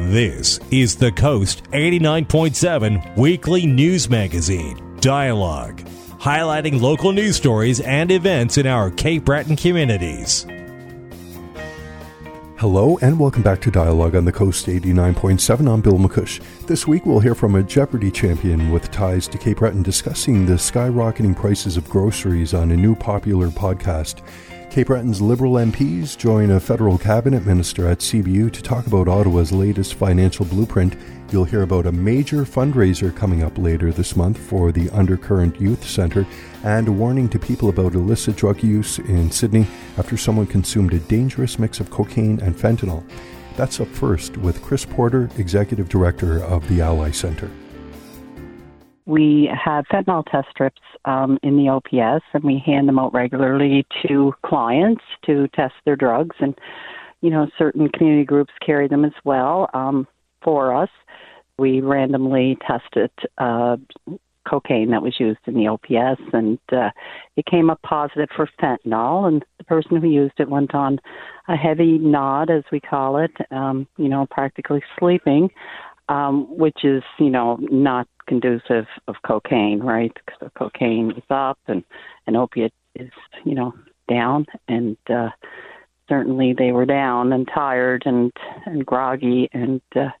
This is the Coast 89.7 weekly news magazine, Dialogue, highlighting local news stories and events in our Cape Breton communities. Hello and welcome back to Dialogue on the Coast 89.7. I'm Bill McCush. This week we'll hear from a Jeopardy champion with ties to Cape Breton discussing the skyrocketing prices of groceries on a new popular podcast. Cape Breton's Liberal MPs join a federal cabinet minister at CBU to talk about Ottawa's latest financial blueprint. You'll hear about a major fundraiser coming up later this month for the Undercurrent Youth Centre and a warning to people about illicit drug use in Sydney after someone consumed a dangerous mix of cocaine and fentanyl. That's up first with Chris Porter, Executive Director of the Ally Centre. We have fentanyl test strips in the OPS, and we hand them out regularly to clients to test their drugs. And, you know, certain community groups carry them as well for us. We randomly tested cocaine that was used in the OPS, and it came up positive for fentanyl. And the person who used it went on a heavy nod, as we call it, practically sleeping, which is, not conducive of cocaine, right? Because the cocaine is up and an opiate is, down. And certainly they were down and tired and groggy. And,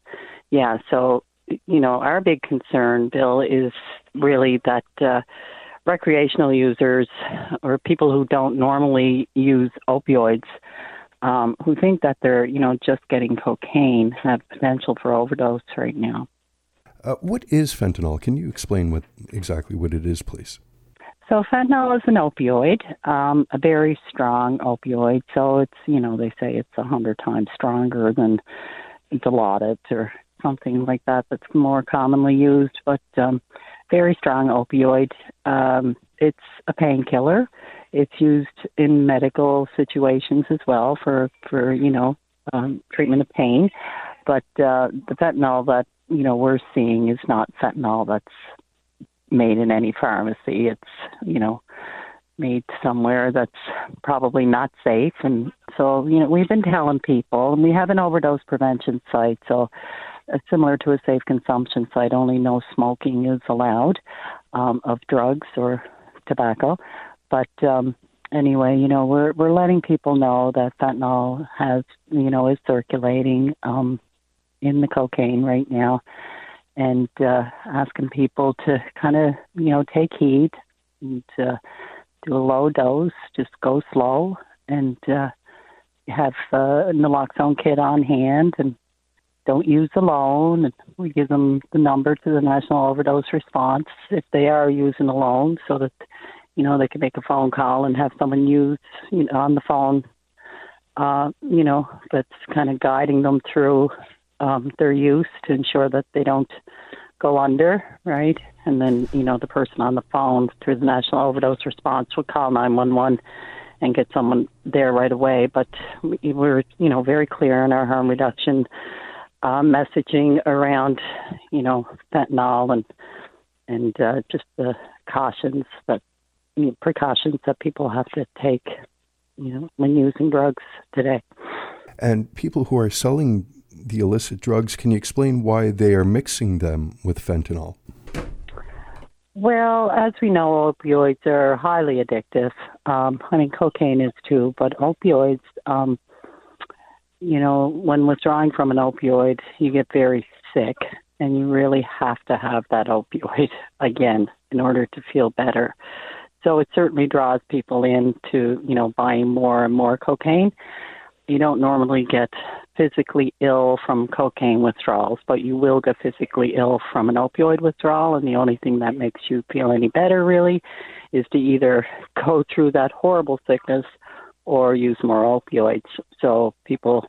so, our big concern, Bill, is really that recreational users or people who don't normally use opioids who think that they're, just getting cocaine have potential for overdose right now. What is fentanyl? Can you explain exactly what it is, please? So fentanyl is an opioid, a very strong opioid. So it's, they say it's 100 times stronger than Dilaudid or something like that that's more commonly used, but very strong opioid. It's a painkiller. It's used in medical situations as well for treatment of pain. But the fentanyl that, we're seeing is not fentanyl that's made in any pharmacy. It's, made somewhere that's probably not safe. And so, we've been telling people, and we have an overdose prevention site, so similar to a safe consumption site, only no smoking is allowed of drugs or tobacco. But anyway, we're letting people know that fentanyl is circulating in the cocaine right now, and asking people to kind of, take heed and do a low dose, just go slow, and have a naloxone kit on hand, and don't use alone. And we give them the number to the National Overdose Response if they are using alone, so that they can make a phone call and have someone use on the phone, that's kind of guiding them through their use to ensure that they don't go under, right? And then, the person on the phone through the National Overdose Response would call 911 and get someone there right away. But we're, very clear in our harm reduction messaging around, fentanyl and just the precautions that people have to take, when using drugs today. And people who are selling the illicit drugs, can you explain why they are mixing them with fentanyl? Well, as we know, opioids are highly addictive. Cocaine is too, but opioids, when withdrawing from an opioid, you get very sick, and you really have to have that opioid again in order to feel better. So it certainly draws people into, buying more and more cocaine. You don't normally get physically ill from cocaine withdrawals, but you will get physically ill from an opioid withdrawal, and the only thing that makes you feel any better, really, is to either go through that horrible sickness or use more opioids. So people,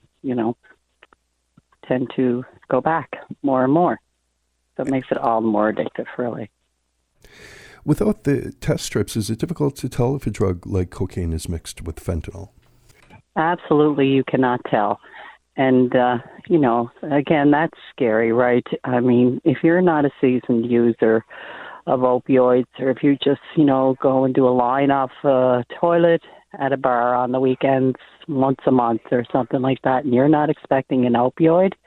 tend to go back more and more. So it makes it all more addictive, really. Without the test strips, is it difficult to tell if a drug like cocaine is mixed with fentanyl? Absolutely, you cannot tell. And, again, that's scary, right? I mean, if you're not a seasoned user of opioids, or if you just, go and do a line off a toilet at a bar on the weekends once a month or something like that, and you're not expecting an opioid,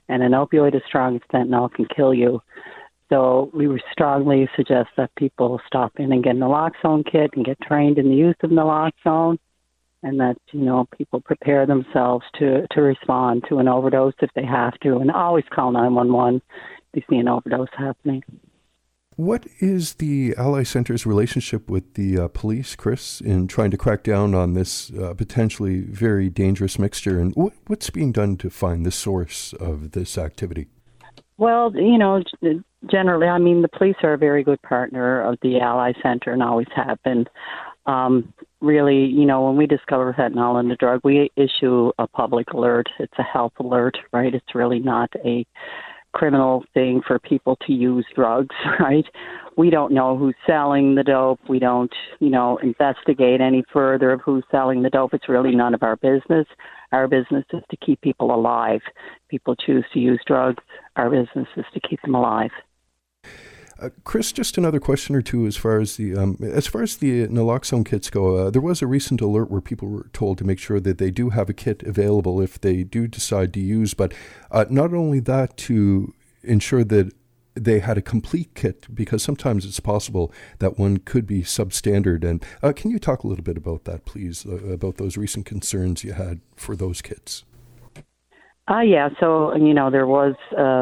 and an opioid as strong as fentanyl can kill you. So we would strongly suggest that people stop in and get a naloxone kit and get trained in the use of naloxone, and that, people prepare themselves to respond to an overdose if they have to, and always call 911 if you see an overdose happening. What is the Ally Centre's relationship with the police, Chris, in trying to crack down on this potentially very dangerous mixture? And what's being done to find the source of this activity? Well, generally, the police are a very good partner of the Ally Centre and always have been. Really, when we discover fentanyl in the drug, we issue a public alert. It's a health alert, right? It's really not a criminal thing for people to use drugs, right? We don't know who's selling the dope. We don't, investigate any further of who's selling the dope. It's really none of our business. Our business is to keep people alive. People choose to use drugs. Our business is to keep them alive. Chris, just another question or two as far as the naloxone kits go. There was a recent alert where people were told to make sure that they do have a kit available if they do decide to use, but not only that, to ensure that they had a complete kit, because sometimes it's possible that one could be substandard. And can you talk a little bit about that, please, about those recent concerns you had for those kits? Yeah. So, there was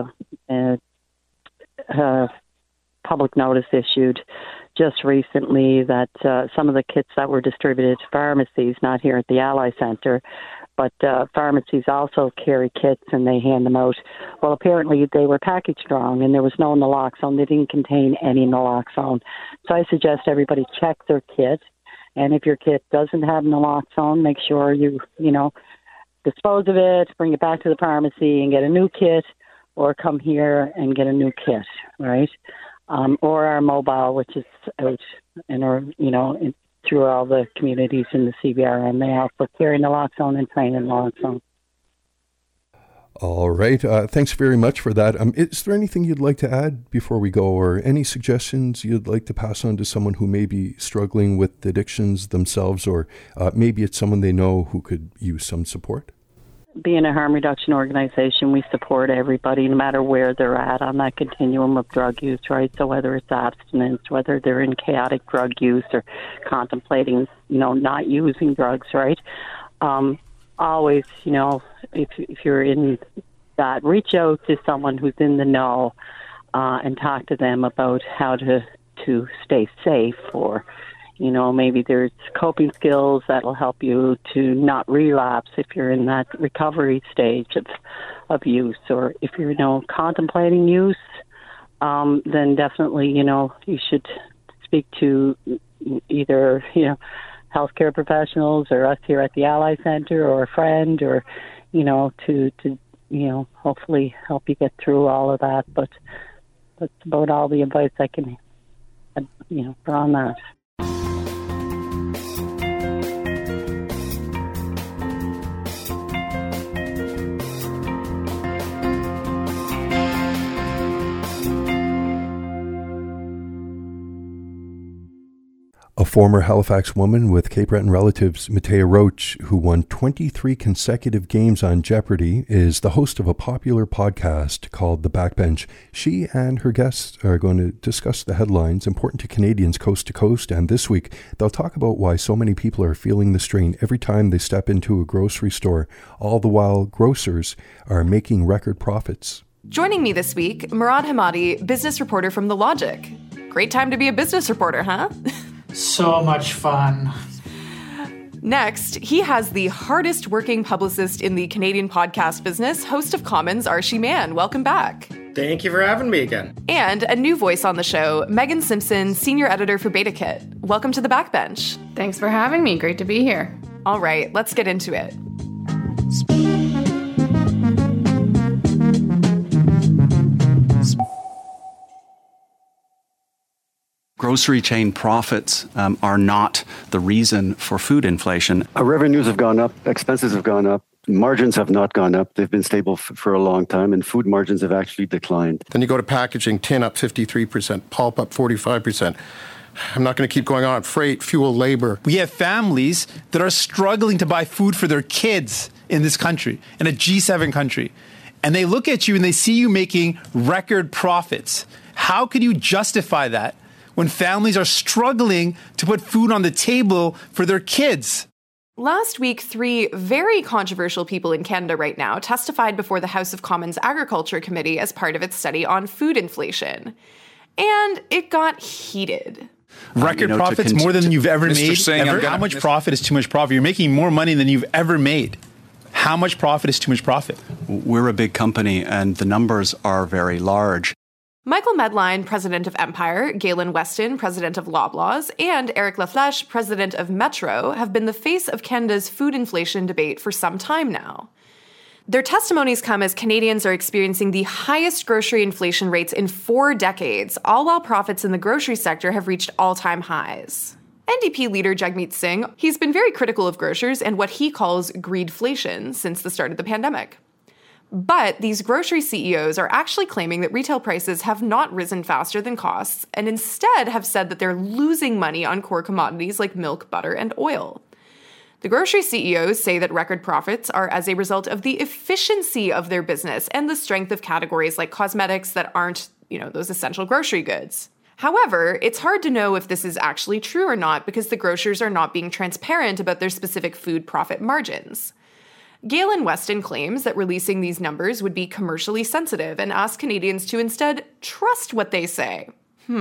public notice issued just recently that some of the kits that were distributed to pharmacies, not here at the Ally Centre, but pharmacies also carry kits and they hand them out. Well, apparently they were packaged wrong and there was no naloxone. They didn't contain any naloxone. So I suggest everybody check their kit. And if your kit doesn't have naloxone, make sure you dispose of it, bring it back to the pharmacy and get a new kit, or come here and get a new kit, right? Or our mobile, which is out through all the communities in the CBRN. They also carry naloxone and train in naloxone. All right. Thanks very much for that. Is there anything you'd like to add before we go, or any suggestions you'd like to pass on to someone who may be struggling with addictions themselves, or maybe it's someone they know who could use some support? Being a harm reduction organization, we support everybody, no matter where they're at on that continuum of drug use, right? So whether it's abstinence, whether they're in chaotic drug use or contemplating, not using drugs, right? Always, if you're in that, reach out to someone who's in the know and talk to them about how to stay safe, or maybe there's coping skills that'll help you to not relapse if you're in that recovery stage of use, or if you're, contemplating use, then definitely, you should speak to either, healthcare professionals or us here at the Ally Centre, or a friend, or, to hopefully help you get through all of that. But that's about all the advice I can, put on that. A former Halifax woman with Cape Breton relatives, Matea Roach, who won 23 consecutive games on Jeopardy, is the host of a popular podcast called The Backbench. She and her guests are going to discuss the headlines important to Canadians coast to coast, and this week they'll talk about why so many people are feeling the strain every time they step into a grocery store, all the while grocers are making record profits. Joining me this week, Murad Hamadi, business reporter from The Logic. Great time to be a business reporter, huh? So much fun. Next, he has the hardest working publicist in the Canadian podcast business, host of Commons, Arshy Mann. Welcome back. Thank you for having me again. And a new voice on the show, Megan Simpson, senior editor for BetaKit. Welcome to The Backbench. Thanks for having me. Great to be here. All right, let's get into it. Grocery chain profits are not the reason for food inflation. Our revenues have gone up, expenses have gone up, margins have not gone up. They've been stable for a long time, and food margins have actually declined. Then you go to packaging, tin up 53%, pulp up 45%. I'm not going to keep going on. Freight, fuel, labor. We have families that are struggling to buy food for their kids in this country, in a G7 country. and they look at you and they see you making record profits. How can you justify that when families are struggling to put food on the table for their kids? Last week, 3 very controversial people in Canada right now testified before the House of Commons Agriculture Committee as part of its study on food inflation. And it got heated. Record profits more than you've ever made. How much profit is too much profit? You're making more money than you've ever made. How much profit is too much profit? We're a big company, and the numbers are very large. Michael Medline, president of Empire, Galen Weston, president of Loblaws, and Eric Laflèche, president of Metro, have been the face of Canada's food inflation debate for some time now. Their testimonies come as Canadians are experiencing the highest grocery inflation rates in 4 decades, all while profits in the grocery sector have reached all-time highs. NDP leader Jagmeet Singh, he's been very critical of grocers and what he calls greedflation since the start of the pandemic. But these grocery CEOs are actually claiming that retail prices have not risen faster than costs and instead have said that they're losing money on core commodities like milk, butter, and oil. The grocery CEOs say that record profits are as a result of the efficiency of their business and the strength of categories like cosmetics that aren't, those essential grocery goods. However, it's hard to know if this is actually true or not because the grocers are not being transparent about their specific food profit margins. Galen Weston claims that releasing these numbers would be commercially sensitive and asks Canadians to instead trust what they say.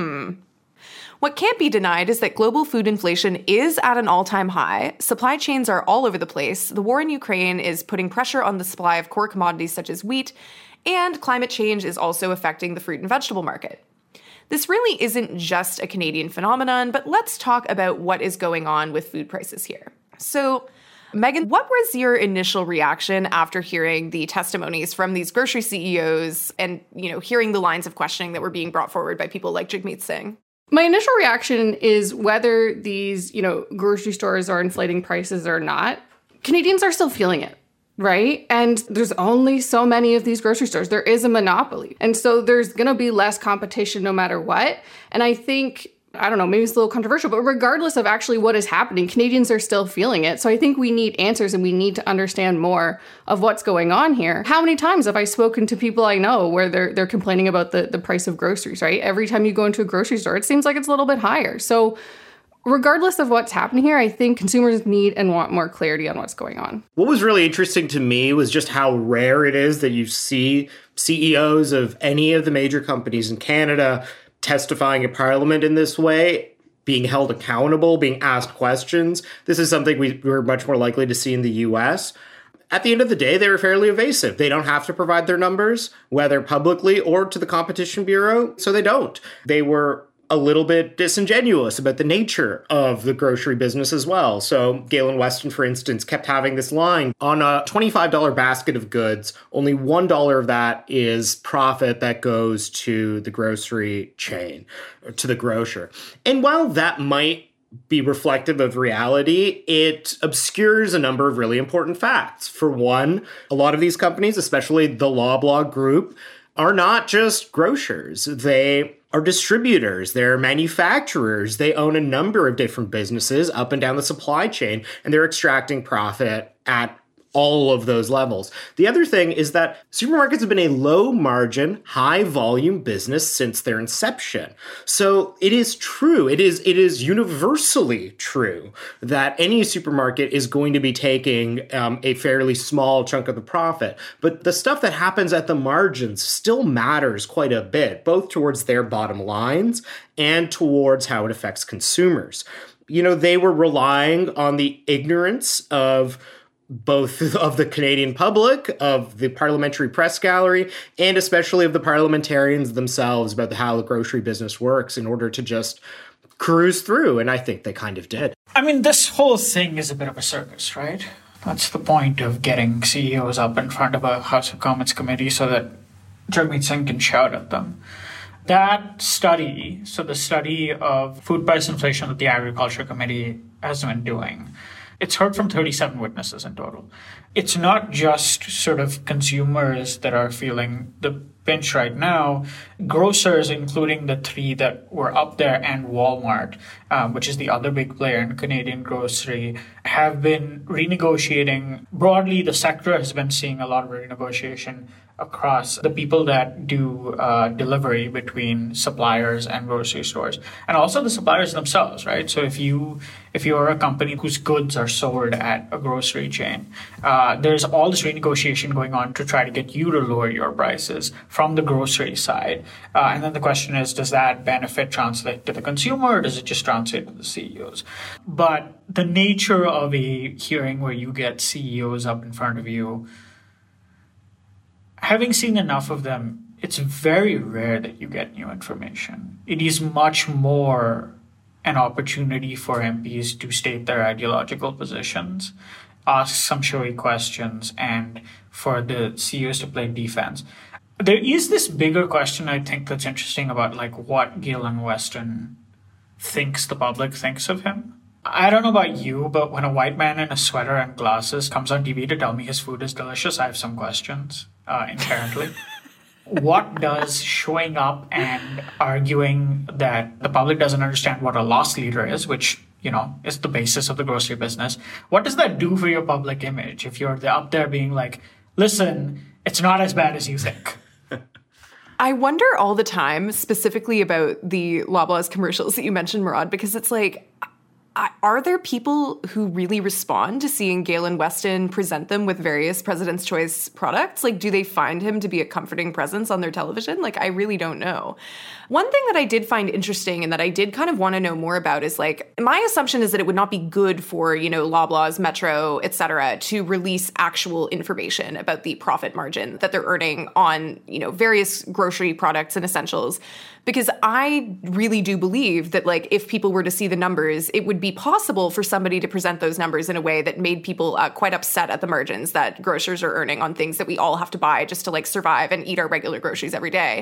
What can't be denied is that global food inflation is at an all-time high, supply chains are all over the place, the war in Ukraine is putting pressure on the supply of core commodities such as wheat, and climate change is also affecting the fruit and vegetable market. This really isn't just a Canadian phenomenon, but let's talk about what is going on with food prices here. So, Megan, what was your initial reaction after hearing the testimonies from these grocery CEOs and, hearing the lines of questioning that were being brought forward by people like Jagmeet Singh? My initial reaction is whether these, grocery stores are inflating prices or not, Canadians are still feeling it, right? And there's only so many of these grocery stores. There is a monopoly. And so there's going to be less competition no matter what. And I think, maybe it's a little controversial, but regardless of actually what is happening, Canadians are still feeling it. So I think we need answers and we need to understand more of what's going on here. How many times have I spoken to people I know where they're complaining about the price of groceries, right? Every time you go into a grocery store, it seems like it's a little bit higher. So regardless of what's happening here, I think consumers need and want more clarity on what's going on. What was really interesting to me was just how rare it is that you see CEOs of any of the major companies in Canada testifying in Parliament in this way, being held accountable, being asked questions. This is something we're much more likely to see in the US. At the end of the day, they were fairly evasive. They don't have to provide their numbers, whether publicly or to the Competition Bureau, so they don't. They were a little bit disingenuous about the nature of the grocery business as well. So Galen Weston, for instance, kept having this line on a $25 basket of goods, only $1 of that is profit that goes to the grocery chain, or to the grocer. And while that might be reflective of reality, it obscures a number of really important facts. For one, a lot of these companies, especially the Loblaw Group, are not just grocers. They are distributors, they're manufacturers, they own a number of different businesses up and down the supply chain, and they're extracting profit at all of those levels. The other thing is that supermarkets have been a low-margin, high-volume business since their inception. So it is true, it is universally true that any supermarket is going to be taking a fairly small chunk of the profit. But the stuff that happens at the margins still matters quite a bit, both towards their bottom lines and towards how it affects consumers. They were relying on the ignorance of both of the Canadian public, of the parliamentary press gallery, and especially of the parliamentarians themselves about how the grocery business works in order to just cruise through. And I think they kind of did. This whole thing is a bit of a circus, right? That's the point of getting CEOs up in front of a House of Commons committee so that Jagmeet Singh can shout at them. That study, so the study of food price inflation that the Agriculture Committee has been doing, it's heard from 37 witnesses in total. It's not just sort of consumers that are feeling the pinch right now. Grocers, including the 3 that were up there, and Walmart, which is the other big player in Canadian grocery, have been renegotiating. Broadly, the sector has been seeing a lot of renegotiation across the people that do delivery between suppliers and grocery stores, and also the suppliers themselves, right? So if you're a company whose goods are sold at a grocery chain, there's all this renegotiation going on to try to get you to lower your prices from the grocery side. And then the question is, does that benefit translate to the consumer, or does it just translate to the CEOs? But the nature of a hearing where you get CEOs up in front of you, having seen enough of them, it's very rare that you get new information. It is much more an opportunity for MPs to state their ideological positions, ask some showy questions, and for the CEOs to play defense. There is this bigger question, I think, that's interesting about like what Galen Weston thinks the public thinks of him. I don't know about you, but when a white man in a sweater and glasses comes on TV to tell me his food is delicious, I have some questions inherently. What does showing up and arguing that the public doesn't understand what a loss leader is, which, you know, is the basis of the grocery business, what does that do for your public image if you're up there being like, listen, it's not as bad as you think? I wonder all the time, specifically about the Loblaws commercials that you mentioned, Murad, because it's like, are there people who really respond to seeing Galen Weston present them with various President's Choice products? Like, do they find him to be a comforting presence on their television? Like, I really don't know. One thing that I did find interesting and that I did kind of want to know more about is, like, my assumption is that it would not be good for, you know, Loblaws, Metro, et cetera, to release actual information about the profit margin that they're earning on, you know, various grocery products and essentials. Because I really do believe that, like, if people were to see the numbers, it would be possible for somebody to present those numbers in a way that made people quite upset at the margins that grocers are earning on things that we all have to buy just to, like, survive and eat our regular groceries every day.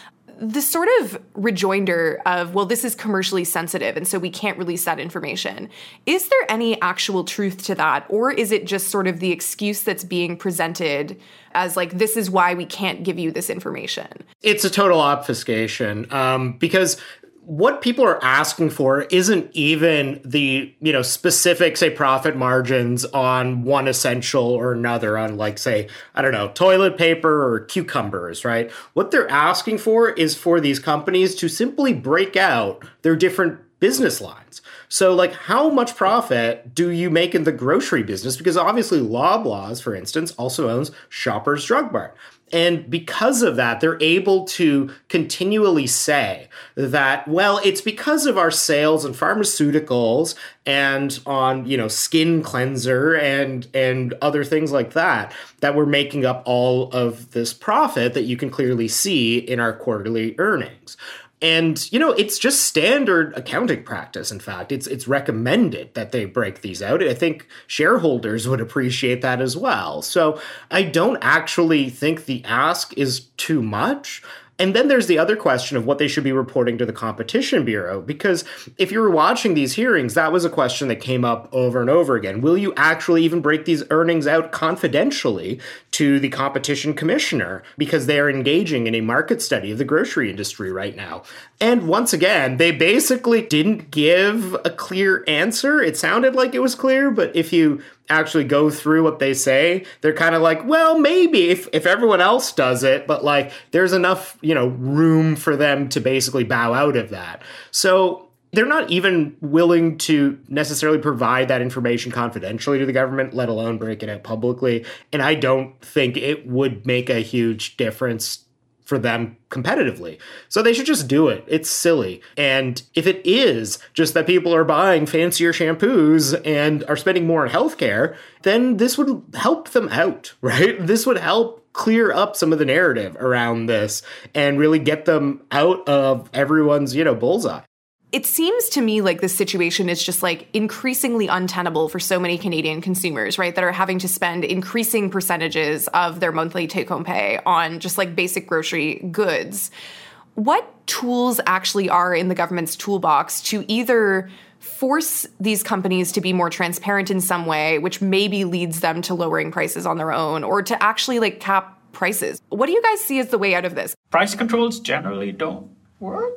The sort of rejoinder of, well, this is commercially sensitive, and so we can't release that information. Is there any actual truth to that, or is it just sort of the excuse that's being presented as, like, this is why we can't give you this information? It's a total obfuscation, because what people are asking for isn't even the, you know, specific, say, profit margins on one essential or another on, like, say, I don't know, toilet paper or cucumbers, right? What they're asking for is for these companies to simply break out their different business lines. So, like, how much profit do you make in the grocery business? Because obviously Loblaws, for instance, also owns Shoppers Drug Mart. And because of that, they're able to continually say that, well, it's because of our sales in pharmaceuticals and on, you know, skin cleanser and other things like that, that we're making up all of this profit that you can clearly see in our quarterly earnings. And, you know, it's just standard accounting practice. In fact, it's recommended that they break these out. I think shareholders would appreciate that as well. So I don't actually think the ask is too much. And then there's the other question of what they should be reporting to the Competition Bureau, because if you were watching these hearings, that was a question that came up over and over again. Will you actually even break these earnings out confidentially to the Competition Commissioner, because they are engaging in a market study of the grocery industry right now? And once again, they basically didn't give a clear answer. It sounded like it was clear, but if you actually go through what they say, they're kind of like, well, maybe if everyone else does it, but, like, there's enough, you know, room for them to basically bow out of that. So they're not even willing to necessarily provide that information confidentially to the government, let alone break it out publicly. And I don't think it would make a huge difference for them competitively. So they should just do it. It's silly. And if it is just that people are buying fancier shampoos and are spending more on healthcare, then this would help them out, right? This would help clear up some of the narrative around this and really get them out of everyone's, you know, bullseye. It seems to me like this situation is just, like, increasingly untenable for so many Canadian consumers, right, that are having to spend increasing percentages of their monthly take-home pay on just, like, basic grocery goods. What tools actually are in the government's toolbox to either force these companies to be more transparent in some way, which maybe leads them to lowering prices on their own, or to actually, like, cap prices? What do you guys see as the way out of this? Price controls generally don't work.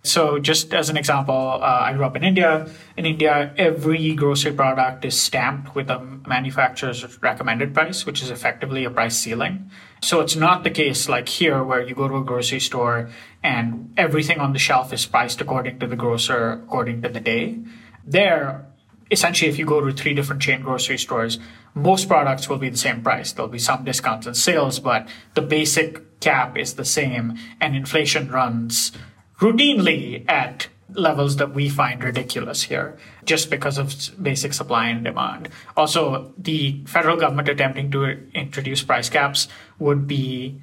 So just as an example, I grew up in India. In India, every grocery product is stamped with a manufacturer's recommended price, which is effectively a price ceiling. So it's not the case like here where you go to a grocery store and everything on the shelf is priced according to the grocer, according to the day. There, essentially, if you go to 3 different chain grocery stores, most products will be the same price. There'll be some discounts and sales, but the basic cap is the same, and inflation runs routinely at levels that we find ridiculous here, just because of basic supply and demand. Also, the federal government attempting to introduce price caps would be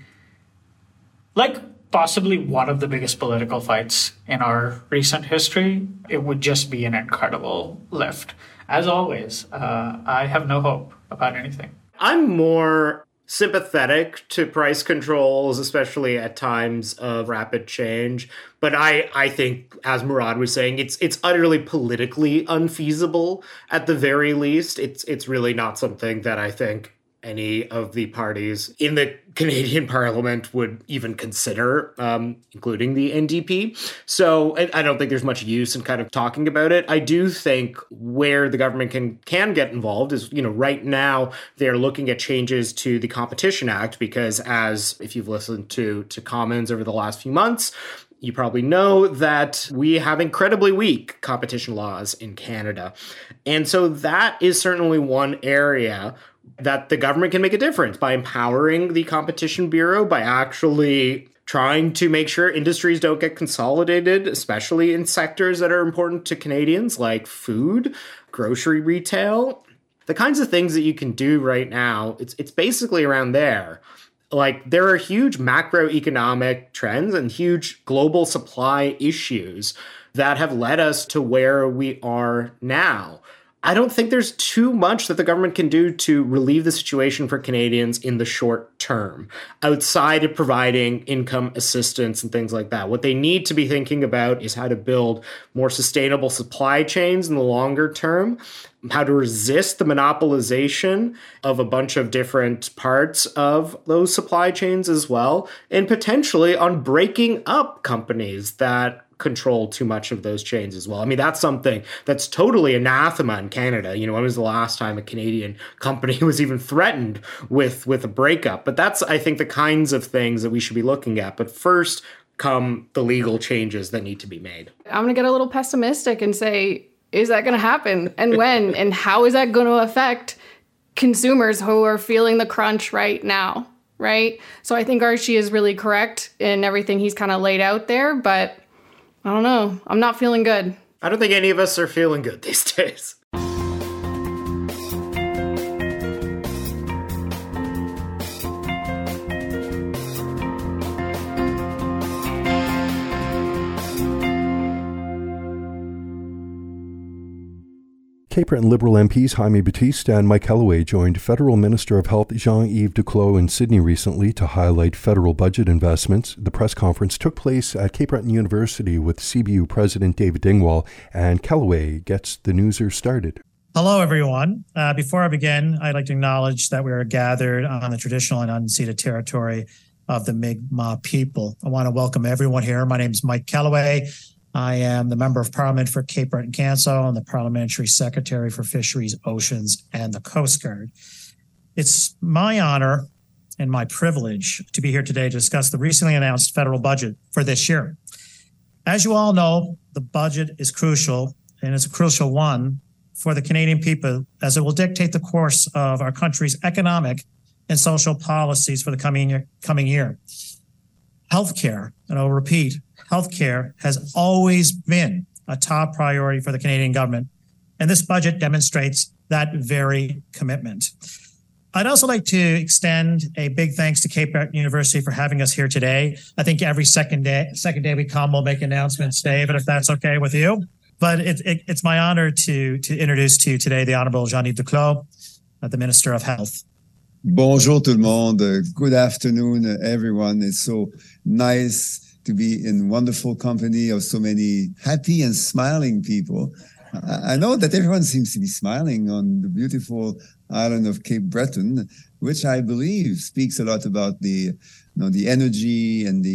like possibly one of the biggest political fights in our recent history. It would just be an incredible lift. As always, I have no hope about anything. I'm more sympathetic to price controls, especially at times of rapid change. But I think, as Murad was saying, it's utterly politically unfeasible at the very least. It's really not something that I think any of the parties in the Canadian Parliament would even consider, including the NDP. So I don't think there's much use in kind of talking about it. I do think where the government can get involved is, right now they're looking at changes to the Competition Act, because as if you've listened to Commons over the last few months, you probably know that we have incredibly weak competition laws in Canada. And so that is certainly one area that the government can make a difference by empowering the Competition Bureau, by actually trying to make sure industries don't get consolidated, especially in sectors that are important to Canadians, like food, grocery retail. The kinds of things that you can do right now, it's basically around there. Like, there are huge macroeconomic trends and huge global supply issues that have led us to where we are now. I don't think there's too much that the government can do to relieve the situation for Canadians in the short term, outside of providing income assistance and things like that. What they need to be thinking about is how to build more sustainable supply chains in the longer term, how to resist the monopolization of a bunch of different parts of those supply chains as well, and potentially on breaking up companies that control too much of those chains as well. I mean, that's something that's totally anathema in Canada. When was the last time a Canadian company was even threatened with a breakup? But that's, I think, the kinds of things that we should be looking at. But first come the legal changes that need to be made. I'm going to get a little pessimistic and say, is that going to happen? And when? And how is that going to affect consumers who are feeling the crunch right now? Right? So I think Archie is really correct in everything he's kind of laid out there, but I don't know. I'm not feeling good. I don't think any of us are feeling good these days. Cape Breton Liberal MPs Jaime Battiste and Mike Kellaway joined Federal Minister of Health Jean-Yves Duclos in Sydney recently to highlight federal budget investments. The press conference took place at Cape Breton University with CBU President David Dingwall, and Kellaway gets the newser started. Hello, everyone. Before I begin, I'd like to acknowledge that we are gathered on the traditional and unceded territory of the Mi'kmaq people. I want to welcome everyone here. My name is Mike Kellaway. I am the Member of Parliament for Cape Breton-Canso and the Parliamentary Secretary for Fisheries, Oceans, and the Coast Guard. It's my honor and my privilege to be here today to discuss the recently announced federal budget for this year. As you all know, the budget is crucial, and it's a crucial one for the Canadian people, as it will dictate the course of our country's economic and social policies for the coming year. Healthcare, and I'll repeat, healthcare has always been a top priority for the Canadian government, and this budget demonstrates that very commitment. I'd also like to extend a big thanks to Cape Breton University for having us here today. I think every second day we come, we'll make announcements, David, if that's okay with you. But it's my honor to introduce to you today the Honourable Jean-Yves Duclos, the Minister of Health. Bonjour tout le monde. Good afternoon, everyone. It's so nice to be in wonderful company of so many happy and smiling people. I know that everyone seems to be smiling on the beautiful island of Cape Breton, which I believe speaks a lot about the energy and the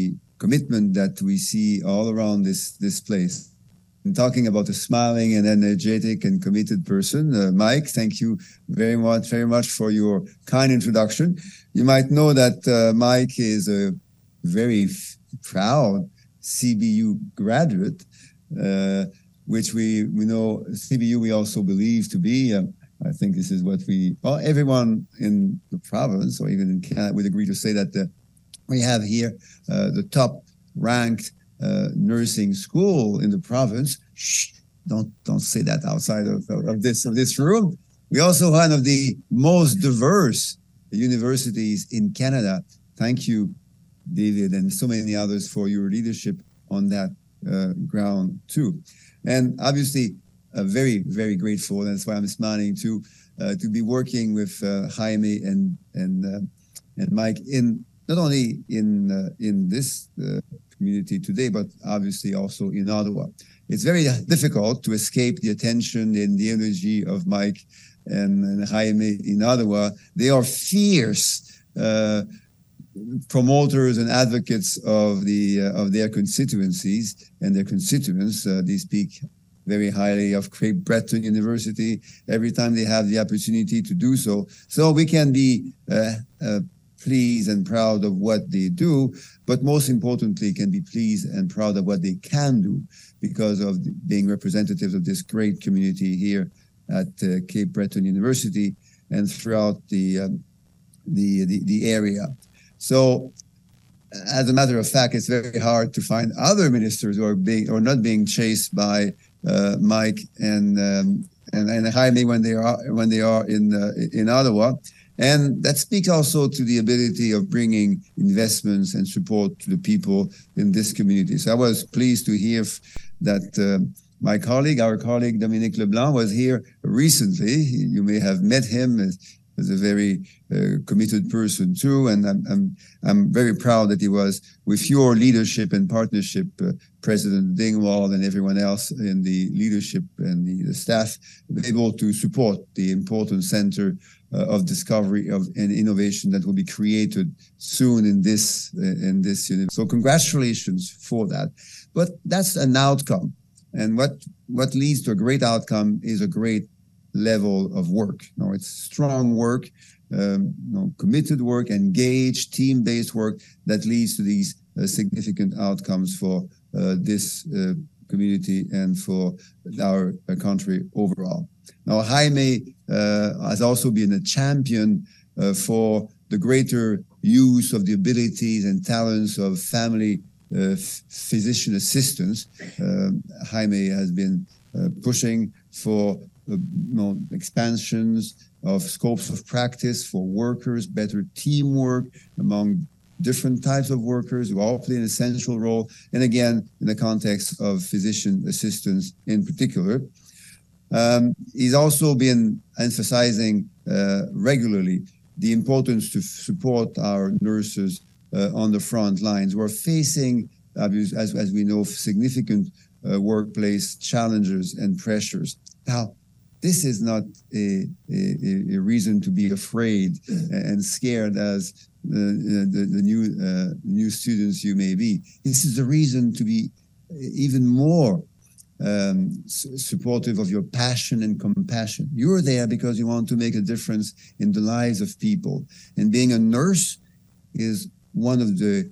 commitment that we see all around this place. And talking about a smiling and energetic and committed person, Mike, thank you very much for your kind introduction. You might know that Mike is a very proud CBU graduate, which we know CBU we also believe to be. I think this is what everyone in the province or even in Canada would agree to say that we have here the top ranked nursing school in the province. Shh, don't say that outside of this room. We also one of the most diverse universities in Canada. Thank you, David, and so many others for your leadership on that ground too. And obviously, very, very grateful. And that's why I'm smiling to be working with Jaime and Mike in not only in this community today, but obviously also in Ottawa. It's very difficult to escape the attention and the energy of Mike and Jaime in Ottawa. They are fierce promoters and advocates of their constituencies and their constituents. They speak very highly of Cape Breton University every time they have the opportunity to do so. So we can be pleased and proud of what they do, but most importantly, can be pleased and proud of what they can do because of being representatives of this great community here at Cape Breton University and throughout the area. So, as a matter of fact, it's very hard to find other ministers who are not being chased by Mike and Jaime when they are in Ottawa. And that speaks also to the ability of bringing investments and support to the people in this community. So I was pleased to hear that our colleague Dominique Leblanc was here recently. You may have met him as a very committed person too. And I'm very proud that he was, with your leadership and partnership, President Dingwall and everyone else in the leadership and the staff, able to support the important center of discovery and innovation that will be created soon in this unit. So congratulations for that. But that's an outcome. And what leads to a great outcome is a great level of work. It's strong work, committed work, engaged, team-based work that leads to these significant outcomes for this community and for our country overall. Now, Jaime has also been a champion for the greater use of the abilities and talents of family physician assistants. Jaime has been pushing for expansions of scopes of practice for workers, better teamwork among different types of workers who all play an essential role, and again, in the context of physician assistants in particular. He's also been emphasizing regularly the importance to support our nurses on the front lines. We're facing, as we know, significant workplace challenges and pressures. Now, this is not a reason to be afraid and scared as the new students you may be. This is a reason to be even more supportive of your passion and compassion. You're there because you want to make a difference in the lives of people. And being a nurse is one of the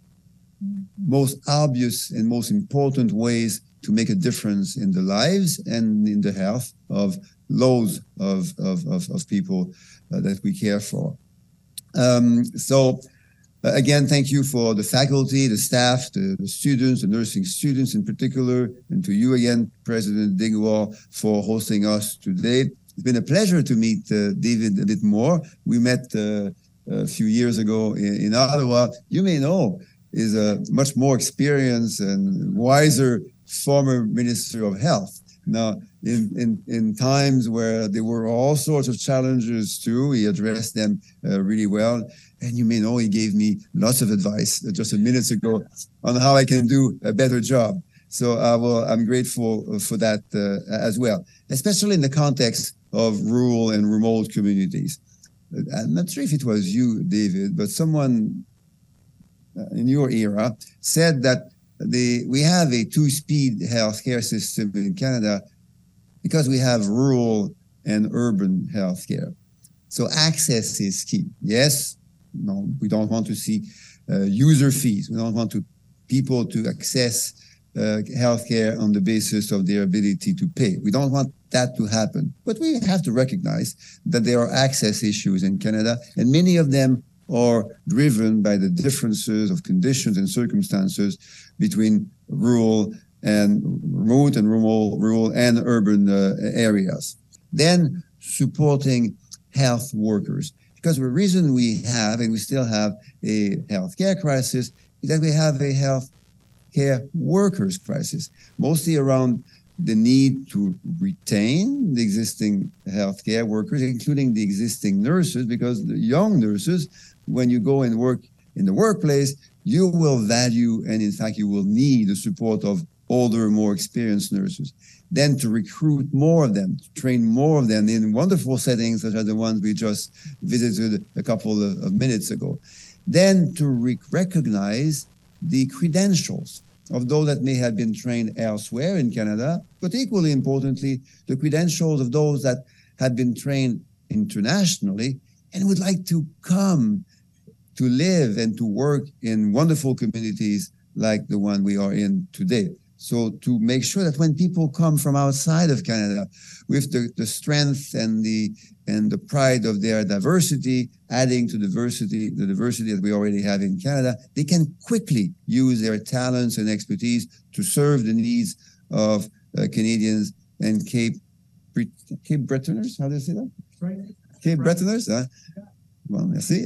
most obvious and most important ways to make a difference in the lives and in the health of loads of people that we care for. Again, thank you for the faculty, the staff, the students, the nursing students in particular, and to you again, President Dingwall, for hosting us today. It's been a pleasure to meet David a bit more. We met a few years ago in Ottawa. You may know is a much more experienced and wiser former Minister of Health. Now, in times where there were all sorts of challenges too, he addressed them really well. And you may know he gave me lots of advice just a minute ago on how I can do a better job. So I'm grateful for that as well, especially in the context of rural and remote communities. I'm not sure if it was you, David, but someone in your era, said that we have a two-speed healthcare system in Canada because we have rural and urban healthcare. So access is key. Yes, no, we don't want to see user fees. We don't want people to access healthcare on the basis of their ability to pay. We don't want that to happen. But we have to recognize that there are access issues in Canada, and many of them are driven by the differences of conditions and circumstances between rural and remote and rural and urban areas. Then supporting health workers, because the reason we have, and we still have, a healthcare crisis is that we have a healthcare workers crisis, mostly around the need to retain the existing healthcare workers, including the existing nurses, because the young nurses, when you go and work in the workplace, you will value, and in fact, you will need the support of older, more experienced nurses. Then to recruit more of them, to train more of them in wonderful settings such as the ones we just visited a couple of minutes ago. Then to recognize the credentials of those that may have been trained elsewhere in Canada, but equally importantly, the credentials of those that have been trained internationally and would like to come to live and to work in wonderful communities like the one we are in today. So to make sure that when people come from outside of Canada with the strength and the pride of their diversity, adding to the diversity that we already have in Canada, they can quickly use their talents and expertise to serve the needs of Canadians and Cape Bretoners. How do you say that? Right. Cape Bretoners? Well, let's see.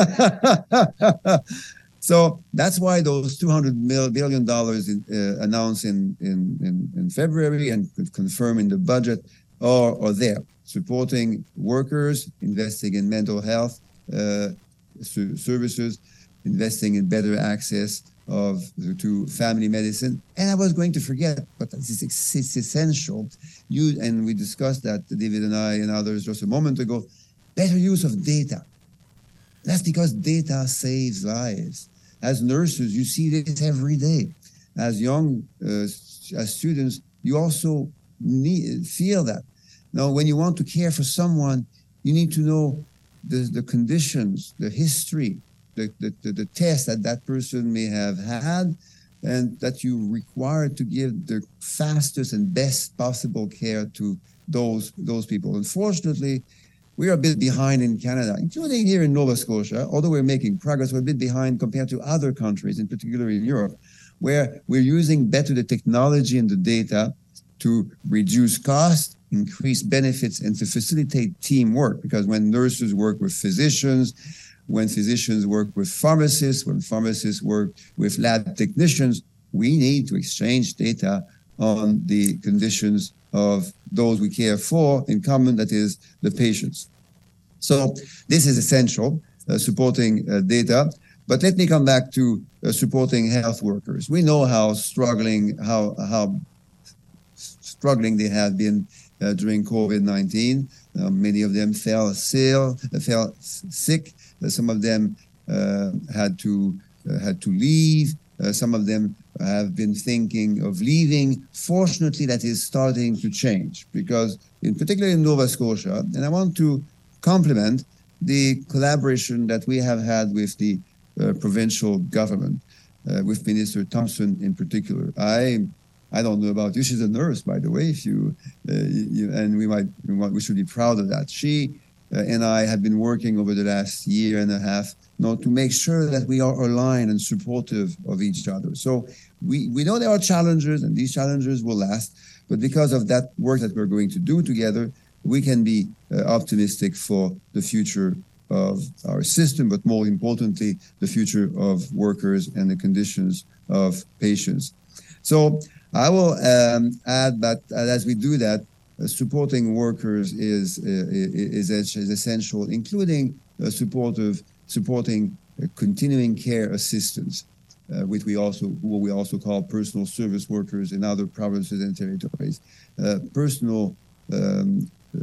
So that's why those $200 billion announced in February and confirmed in the budget are there, supporting workers, investing in mental health services, investing in better access to family medicine. And I was going to forget, but it's essential. And we discussed that, David and I and others just a moment ago, better use of data. That's because data saves lives. As nurses, you see this every day. As young as students, you also feel that. Now, when you want to care for someone, you need to know the conditions, the history, the test that person may have had, and that you require to give the fastest and best possible care to those people. Unfortunately, we are a bit behind in Canada, including here in Nova Scotia. Although we're making progress, we're a bit behind compared to other countries, in particular in Europe, where we're using better the technology and the data to reduce costs, increase benefits, and to facilitate teamwork. Because when nurses work with physicians, when physicians work with pharmacists, when pharmacists work with lab technicians, we need to exchange data on the conditions of those we care for, in common, that is, the patients. So this is essential, supporting data. But let me come back to supporting health workers. We know how struggling they have been during COVID-19. Many of them fell sick. Some of them had to leave. Some of them have been thinking of leaving. Fortunately, that is starting to change, because in particular in Nova Scotia, and I want to compliment the collaboration that we have had with the provincial government, with Minister Thompson in particular. I don't know about you. She's a nurse, by the way. And we should be proud of that. She and I have been working over the last year and a half to make sure that we are aligned and supportive of each other. So we know there are challenges, and these challenges will last. But because of that work that we're going to do together, we can be optimistic for the future of our system, but more importantly, the future of workers and the conditions of patients. So I will add that as we do that, supporting workers is essential, including supporting continuing care assistance, which we also call personal service workers in other provinces and territories. Personal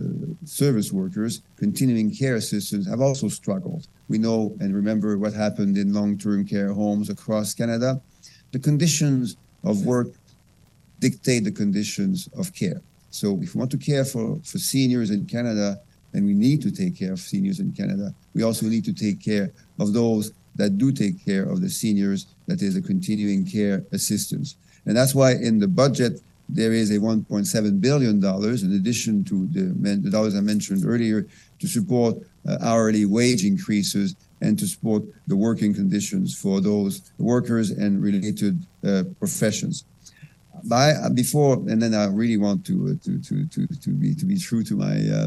service workers, continuing care assistants have also struggled. We know and remember what happened in long-term care homes across Canada. The conditions of work dictate the conditions of care. So if we want to care for seniors in Canada, and we need to take care of seniors in Canada, we also need to take care of those that do take care of the seniors, that is, the continuing care assistance. And that's why in the budget, there is a $1.7 billion, in addition to the dollars I mentioned earlier, to support hourly wage increases and to support the working conditions for those workers and related professions. Before, and then I really want to be true to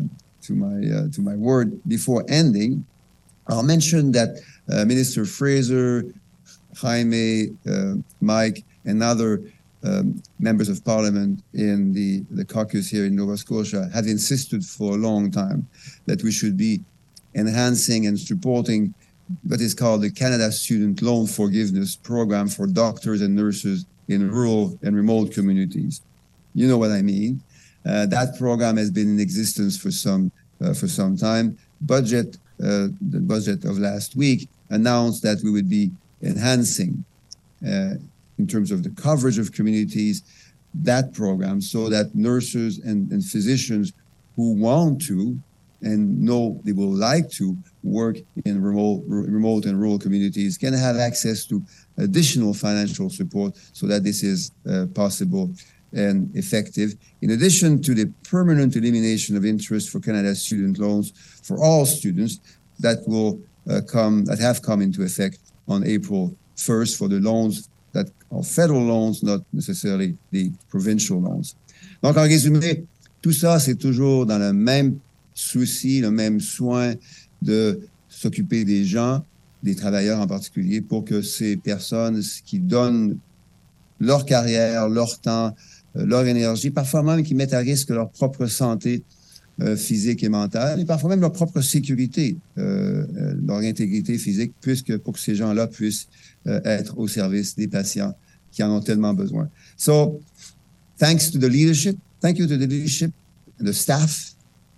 my word. Before ending, I'll mention that Minister Fraser, Jaime, Mike, and other members of parliament in the caucus here in Nova Scotia have insisted for a long time that we should be enhancing and supporting what is called the Canada Student Loan Forgiveness Program for doctors and nurses in rural and remote communities. You know what I mean. That program has been in existence for some time. The budget of last week announced that we would be enhancing in terms of the coverage of communities, that program, so that nurses and physicians who want to and know they will like to work in remote and rural communities can have access to additional financial support so that this is possible and effective. In addition to the permanent elimination of interest for Canada's student loans for all students that have come into effect on April 1st for the loans that are federal loans, not necessarily the provincial loans. Donc, en résumé, tout ça, c'est toujours dans le même souci, le même soin de s'occuper des gens, des travailleurs en particulier, pour que ces personnes qui donnent leur carrière, leur temps, leur énergie, parfois même qui mettent à risque leur propre santé physique et mentale, et parfois même leur propre sécurité, leur intégrité physique, pour que ces gens-là puissent être au service des patients qui en ont tellement besoin. So, thanks to the leadership, thank you to the leadership and the staff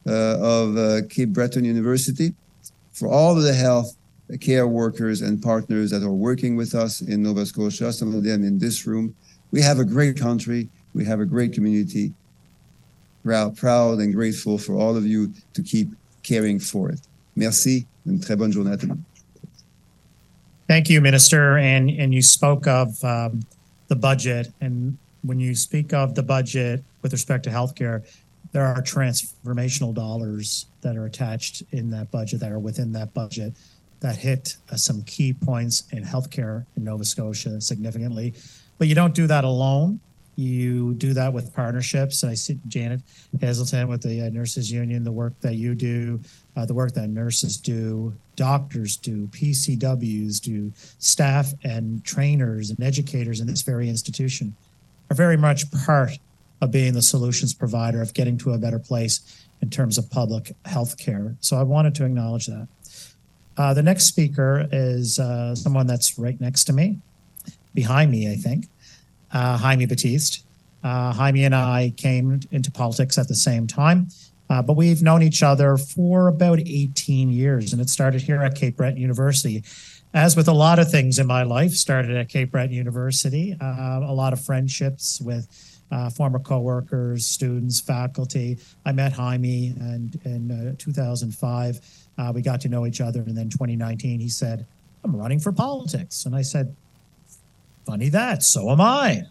of Cape Breton University, for all of the health care workers and partners that are working with us in Nova Scotia, some of them in this room. We have a great country. We have a great community. Proud and grateful for all of you to keep caring for it. Merci. Une très bonne journée à tout le monde. Thank you, Minister. And you spoke of the budget. And when you speak of the budget with respect to healthcare, there are transformational dollars that are attached in that budget, that are within that budget, that hit some key points in healthcare in Nova Scotia significantly. But you don't do that alone. You do that with partnerships. I see Janet Hazelton with the Nurses Union, the work that you do, the work that nurses do, doctors do, PCWs do, staff and trainers and educators in this very institution are very much part of being the solutions provider, of getting to a better place in terms of public health care. So I wanted to acknowledge that. The next speaker is someone that's right next to me, behind me, I think. Jaime Batiste. Jaime and I came into politics at the same time, but we've known each other for about 18 years, and it started here at Cape Breton University. As with a lot of things in my life, started at Cape Breton University, a lot of friendships with former coworkers, students, faculty. I met Jaime, and in 2005, we got to know each other, and then 2019, he said, I'm running for politics. And I said, funny that, so am I.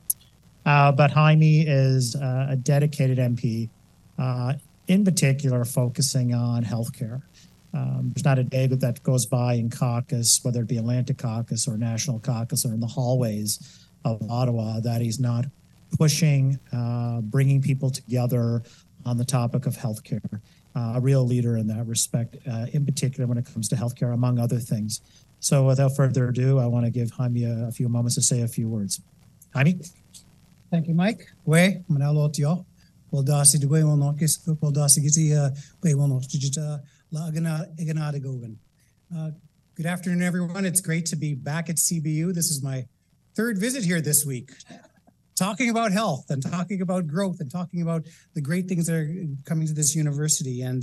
But Jaime is a dedicated MP, in particular focusing on healthcare. There's not a day that goes by in caucus, whether it be Atlantic caucus or national caucus or in the hallways of Ottawa, that he's not pushing, bringing people together on the topic of healthcare. A real leader in that respect, in particular when it comes to healthcare, among other things. So without further ado, I want to give Jaime a few moments to say a few words. Jaime? Thank you, Mike. Good afternoon, everyone. It's great to be back at CBU. This is my third visit here this week. talking about health and talking about growth and talking about the great things that are coming to this university. And,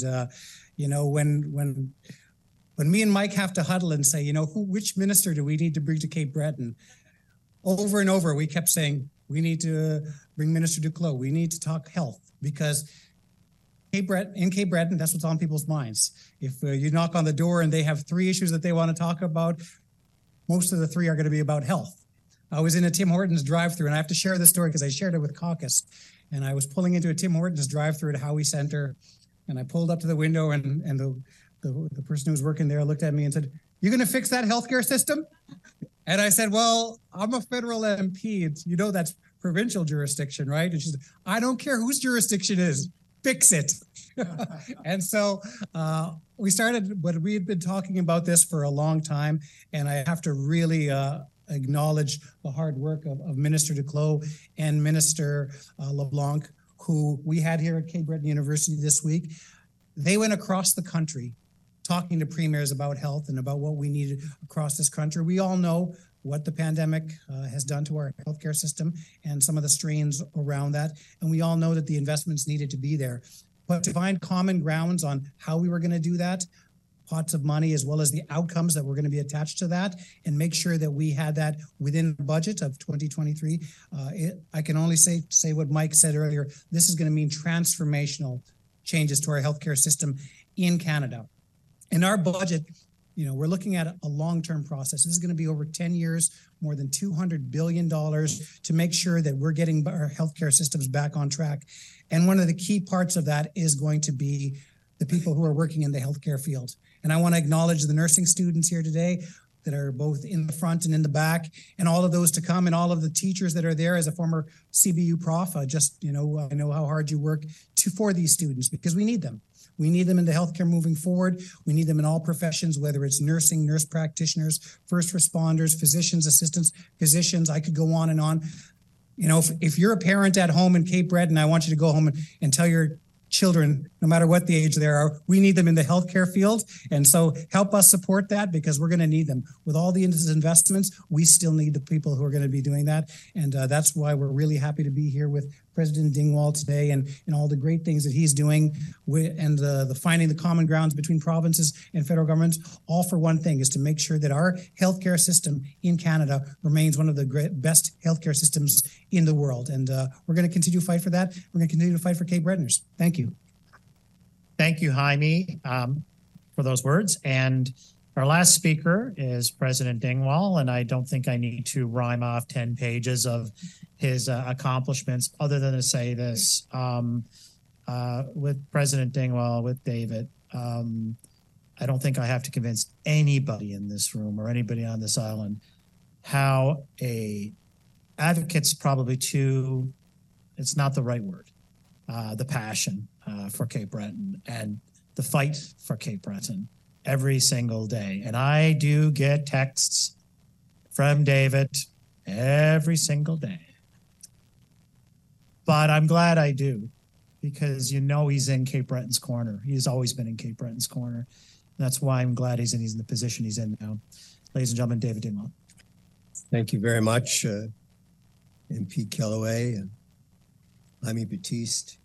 when me and Mike have to huddle and say, which minister do we need to bring to Cape Breton? Over and over, we kept saying, we need to bring Minister Duclos. We need to talk health, because Cape Breton, that's what's on people's minds. If you knock on the door and they have 3 issues that they want to talk about, most of the 3 are going to be about health. I was in a Tim Hortons drive-thru, and I have to share this story because I shared it with Caucus. And I was pulling into a Tim Hortons drive-thru at Howie Center, and I pulled up to the window, and the person who was working there looked at me and said, "You going to fix that healthcare system?" And I said, "Well, I'm a federal MP. That's provincial jurisdiction, right?" And she said, "I don't care whose jurisdiction is. Fix it." And so we started, but we had been talking about this for a long time. And I have to really acknowledge the hard work of Minister Duclos and Minister LeBlanc, who we had here at Cape Breton University this week. They went across the country talking to premiers about health and about what we needed across this country. We all know what the pandemic has done to our healthcare system and some of the strains around that. And we all know that the investments needed to be there. But to find common grounds on how we were going to do that, pots of money, as well as the outcomes that were going to be attached to that, and make sure that we had that within the budget of 2023. I can only say what Mike said earlier. This is going to mean transformational changes to our healthcare system in Canada. In our budget, we're looking at a long-term process. This is going to be over 10 years, more than $200 billion to make sure that we're getting our healthcare systems back on track. And one of the key parts of that is going to be the people who are working in the healthcare field. And I want to acknowledge the nursing students here today that are both in the front and in the back, and all of those to come, and all of the teachers that are there. As a former CBU prof, I know how hard you work for these students, because we need them. We need them in the healthcare moving forward. We need them in all professions, whether it's nursing, nurse practitioners, first responders, physicians, assistants, physicians. I could go on and on. If you're a parent at home in Cape Breton, I want you to go home and tell your children, no matter what the age they are, we need them in the healthcare field. And so help us support that, because we're going to need them. With all the investments, we still need the people who are going to be doing that. And that's why we're really happy to be here with President Dingwall today, and all the great things that he's doing, and the finding the common grounds between provinces and federal governments, all for one thing, is to make sure that our healthcare system in Canada remains one of the best healthcare systems in the world. And we're going to continue to fight for that. We're going to continue to fight for Cape Bretoners. Thank you. Thank you, Jaime, for those words. And our last speaker is President Dingwall, and I don't think I need to rhyme off 10 pages of his accomplishments, other than to say this. With President Dingwall, with David, I don't think I have to convince anybody in this room or anybody on this island how advocate's probably it's not the right word, the passion for Cape Breton and the fight for Cape Breton every single day. And I do get texts from David every single day. But I'm glad I do, because he's in Cape Breton's corner. He's always been in Cape Breton's corner. That's why I'm glad he's in the position he's in now. Ladies and gentlemen, David Dingwall. Thank you very much, MP Kellaway and Jaime Batiste.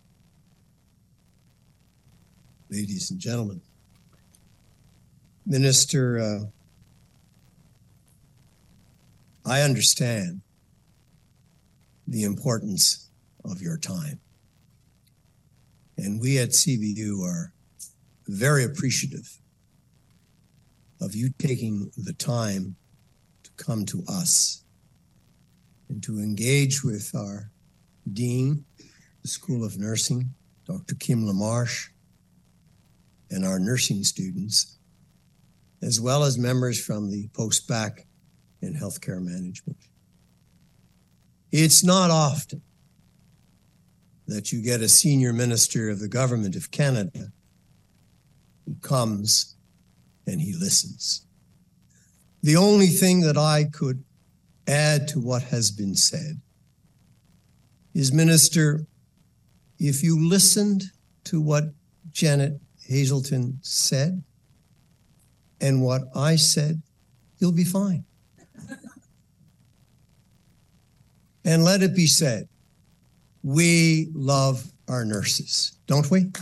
Ladies and gentlemen. Minister, I understand the importance of your time. And we at CBU are very appreciative of you taking the time to come to us and to engage with our Dean, the School of Nursing, Dr. Kim LaMarche, and our nursing students, as well as members from the post-bac and healthcare management. It's not often that you get a senior minister of the government of Canada who comes and he listens. The only thing that I could add to what has been said is, Minister, if you listened to what Janet Hazelton said and what I said, you'll be fine. And let it be said, we love our nurses, don't we?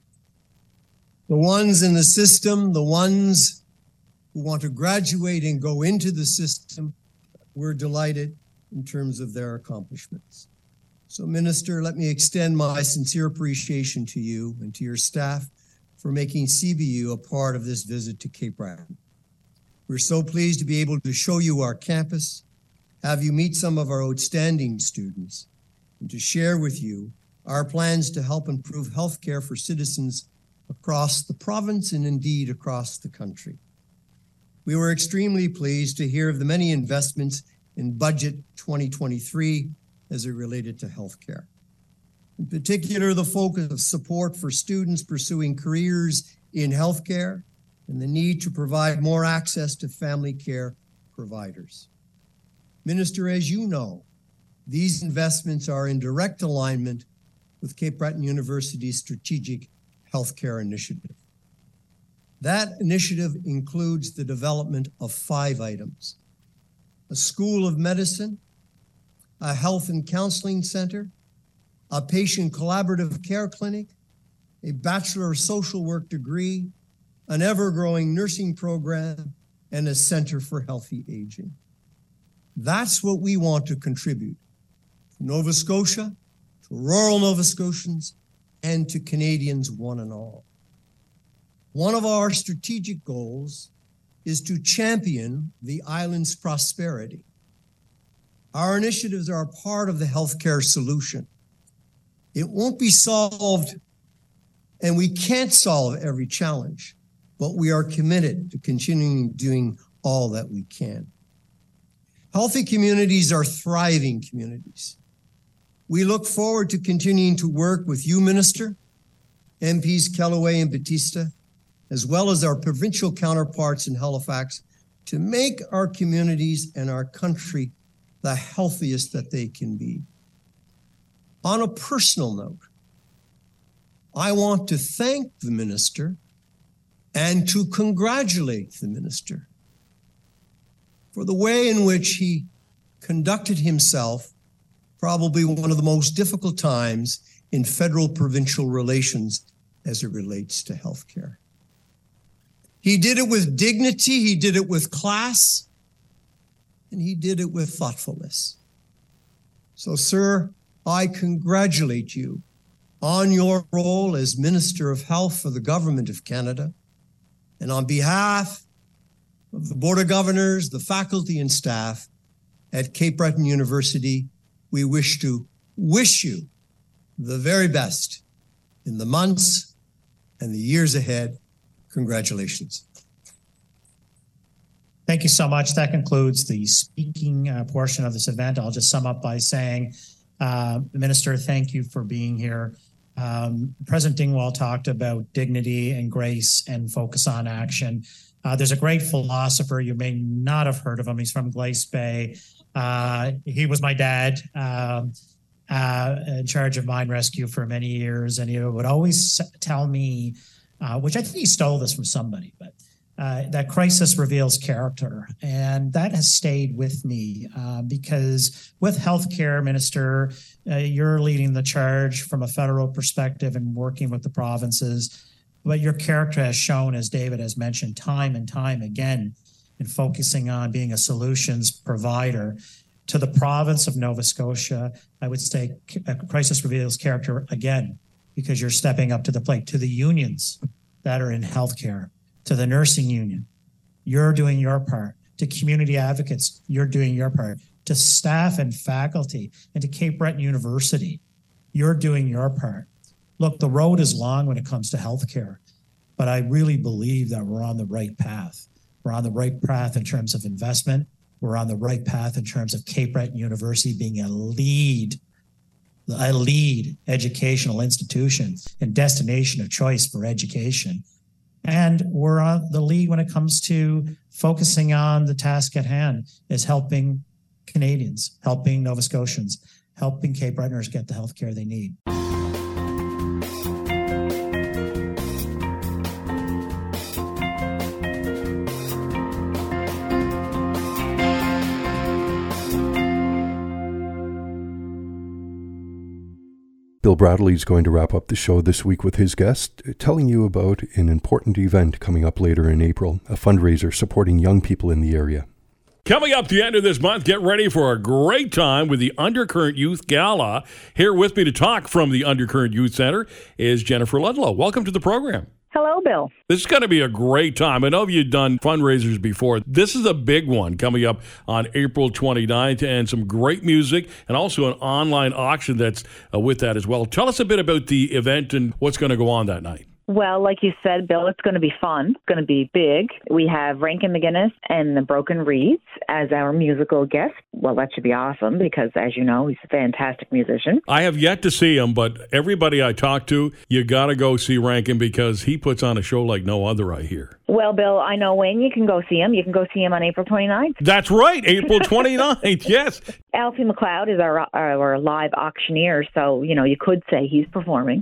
The ones in the system, the ones who want to graduate and go into the system, we're delighted in terms of their accomplishments. So, Minister, let me extend my sincere appreciation to you and to your staff for making CBU a part of this visit to Cape Breton. We're so pleased to be able to show you our campus, have you meet some of our outstanding students, and to share with you our plans to help improve healthcare for citizens across the province and indeed across the country. We were extremely pleased to hear of the many investments in Budget 2023 as it related to healthcare. In particular, the focus of support for students pursuing careers in healthcare and the need to provide more access to family care providers. Minister, as you know, these investments are in direct alignment with Cape Breton University's strategic healthcare initiative. That initiative includes the development of 5 items: a school of medicine, a health and counseling center, a patient collaborative care clinic, a Bachelor of Social Work degree, an ever-growing nursing program, and a Center for Healthy Aging. That's what we want to contribute to Nova Scotia, to rural Nova Scotians, and to Canadians one and all. One of our strategic goals is to champion the island's prosperity. Our initiatives are a part of the healthcare solution. It won't be solved, and we can't solve every challenge, but we are committed to continuing doing all that we can. Healthy communities are thriving communities. We look forward to continuing to work with you, Minister, MPs Kellaway and Batista, as well as our provincial counterparts in Halifax, to make our communities and our country the healthiest that they can be. On a personal note, I want to thank the Minister and to congratulate the Minister for the way in which he conducted himself, probably one of the most difficult times in federal-provincial relations as it relates to healthcare. He did it with dignity, he did it with class, and he did it with thoughtfulness. So, sir, I congratulate you on your role as Minister of Health for the Government of Canada. And on behalf of the Board of Governors, the faculty and staff at Cape Breton University, we wish to wish you the very best in the months and the years ahead. Congratulations. Thank you so much. That concludes the speaking portion of this event. I'll just sum up by saying, Minister, thank you for being here. President Dingwall talked about dignity and grace and focus on action. There's a great philosopher, you may not have heard of him. He's from Glace Bay. He was my dad, in charge of mine rescue for many years. And he would always tell me, which I think he stole this from somebody, but that crisis reveals character. And that has stayed with me because with healthcare, Minister, you're leading the charge from a federal perspective and working with the provinces. But your character has shown, as David has mentioned, time and time again, in focusing on being a solutions provider to the province of Nova Scotia. I would say crisis reveals character again, because you're stepping up to the plate, to the unions that are in healthcare, to the nursing union, you're doing your part, to community advocates, you're doing your part, to staff and faculty, and to Cape Breton University, you're doing your part. Look, the road is long when it comes to healthcare, but I really believe that we're on the right path. We're on the right path in terms of investment. We're on the right path in terms of Cape Breton University being a lead educational institution and destination of choice for education. And we're on the lead when it comes to focusing on the task at hand, is helping Canadians, helping Nova Scotians, helping Cape Bretoners get the healthcare they need. Bill Bradley is going to wrap up the show this week with his guest, telling you about an important event coming up later in April, a fundraiser supporting young people in the area. Coming up the end of this month, get ready for a great time with the Undercurrent Youth Gala. Here with me to talk from the Undercurrent Youth Center is Jennifer Ludlow. Welcome to the program. Hello, Bill. This is going to be a great time. I know you've done fundraisers before. This is a big one coming up on April 29th, and some great music, and also an online auction that's with that as well. Tell us a bit about the event and what's going to go on that night. Well, like you said, Bill, it's going to be fun. It's going to be big. We have Rankin McGinnis and the Broken Reeds as our musical guests. Well, that should be awesome because, as you know, he's a fantastic musician. I have yet to see him, but everybody I talk to, you got to go see Rankin because he puts on a show like no other, I hear. Well, Bill, I know when you can go see him. You can go see him on April 29th. That's right, April 29th, yes. Alfie McLeod is our live auctioneer, so, you know, you could say he's performing.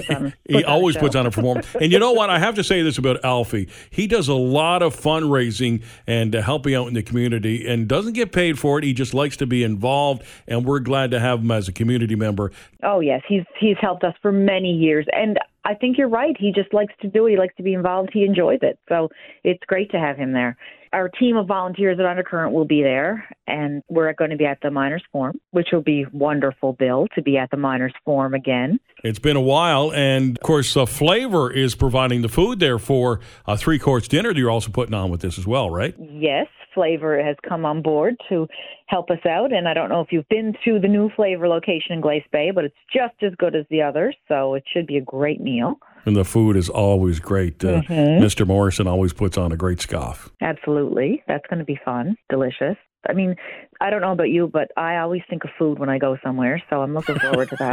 He always puts on a performance. And you know what? I have to say this about Alfie. He does a lot of fundraising and helping out in the community and doesn't get paid for it. He just likes to be involved, and we're glad to have him as a community member. Oh, yes. He's helped us for many years, and I think you're right. He just likes to do it. He likes to be involved. He enjoys it. So it's great to have him there. Our team of volunteers at Undercurrent will be there, and we're going to be at the Miners Forum, which will be wonderful, Bill, to be at the Miners Forum again. It's been a while, and of course, Flavor is providing the food there for a three-course dinner that you're also putting on with this as well, right? Yes, Flavor has come on board to help us out, and I don't know if you've been to the new Flavor location in Glace Bay, but it's just as good as the others, so it should be a great meal. And the food is always great. Mr. Morrison always puts on a great scoff. Absolutely. That's going to be fun. Delicious. I mean, I don't know about you, but I always think of food when I go somewhere, so I'm looking forward to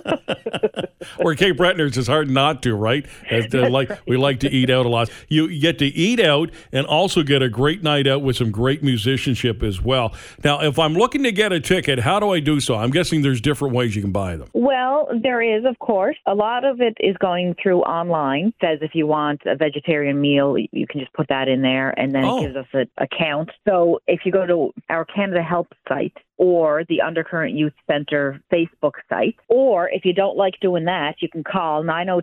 that. We're Cape Bretoners, it's hard not to, right? We like to eat out a lot. You get to eat out and also get a great night out with some great musicianship as well. Now, if I'm looking to get a ticket, how do I do so? I'm guessing there's different ways you can buy them. Well, there is, of course. A lot of it is going through online. It says if you want a vegetarian meal, you can just put that in there, and then it gives us a count. So if you go to our Canada Help site or the Undercurrent Youth Center Facebook site, or if you don't like doing that, you can call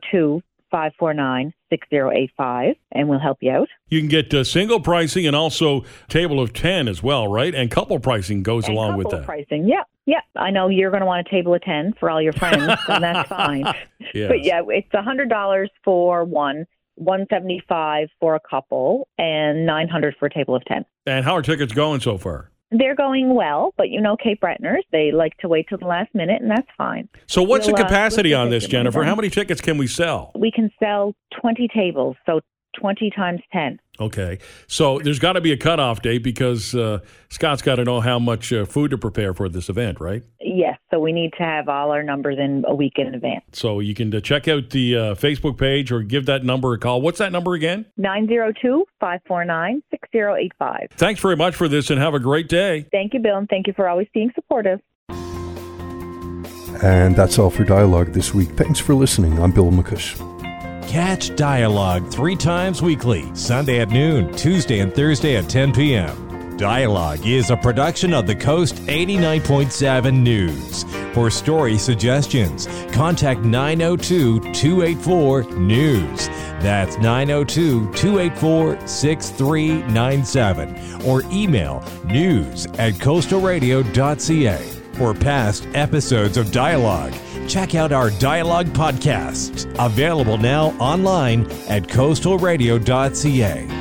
902-549-6085 and we'll help you out. You can get single pricing and also table of 10 as well, right? And couple pricing goes along with that. Pricing, yeah. I know you're going to want a table of 10 for all your friends, and that's fine. Yes. But yeah, it's $100 for one, $175 for a couple, and $900 for a table of 10. And how are tickets going so far? They're going well, but you know Cape Bretoners, they like to wait till the last minute, and that's fine. So what's the capacity on this, Jennifer? How many tickets can we sell? We can sell 20 tables, so 20 times 10. Okay. So there's got to be a cutoff date because Scott's got to know how much food to prepare for this event, right? Yes. So we need to have all our numbers in a week in advance. So you can check out the Facebook page or give that number a call. What's that number again? 902-549-6085. Thanks very much for this and have a great day. Thank you, Bill, and thank you for always being supportive. And that's all for Dialogue this week. Thanks for listening. I'm Bill McCush. Catch Dialogue 3 times weekly, Sunday at noon, Tuesday and Thursday at 10 p.m. Dialogue is a production of the Coast 89.7 News. For story suggestions, contact 902-284-NEWS. That's 902-284-6397. Or email news@coastalradio.ca. For past episodes of Dialogue, check out our Dialogue podcast, available now online at coastalradio.ca.